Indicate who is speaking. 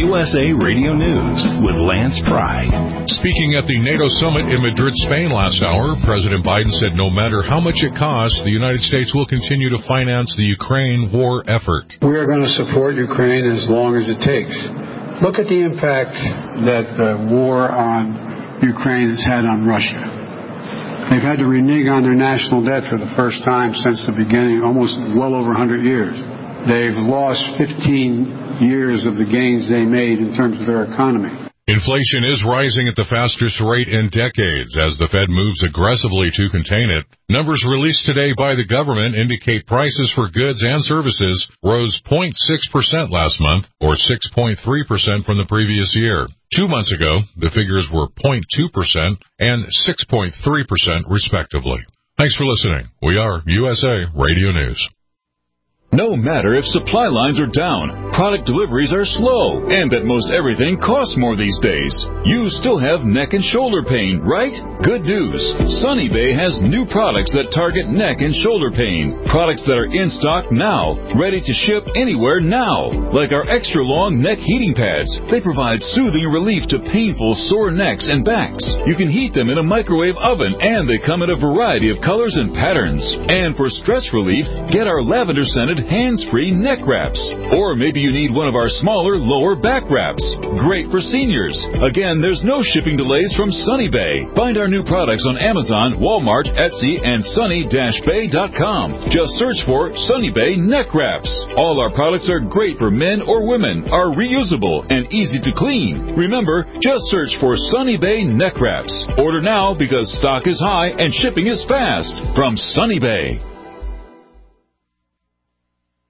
Speaker 1: USA Radio News with Lance Pry.
Speaker 2: Speaking at the NATO summit in Madrid, Spain last hour, President Biden said no matter how much it costs, the United States will continue to finance the Ukraine war effort.
Speaker 3: We are going to support Ukraine as long as it takes. Look at the impact that the war on Ukraine has had on Russia. They've had to renege on their national debt for the first time since the beginning, almost well over 100 years. They've lost 15 years of the gains they made in terms of their economy.
Speaker 2: Inflation is rising at the fastest rate in decades as the Fed moves aggressively to contain it. Numbers released today by the government indicate prices for goods and services rose 0.6% last month, or 6.3% from the previous year. 2 months ago, the figures were 0.2% and 6.3% respectively. Thanks for listening. We are USA Radio News.
Speaker 4: No matter if supply lines are down, product deliveries are slow, and that most everything costs more these days, you still have neck and shoulder pain, right? Good news. Sunny Bay has new products that target neck and shoulder pain. Products that are in stock now, ready to ship anywhere now. Like our extra long neck heating pads. They provide soothing relief to painful sore necks and backs. You can heat them in a microwave oven, and they come in a variety of colors and patterns. And for stress relief, get our lavender-scented hands-free neck wraps. Or maybe you need one of our smaller lower back wraps. Great for seniors. Again, there's no shipping delays from Sunny Bay. Find our new products on Amazon, Walmart, Etsy, and sunny-bay.com. Just search for Sunny Bay neck wraps. All our products are great for men or women, are reusable, and easy to clean. Remember, just search for Sunny Bay neck wraps. Order now because stock is high and shipping is fast. From Sunny Bay.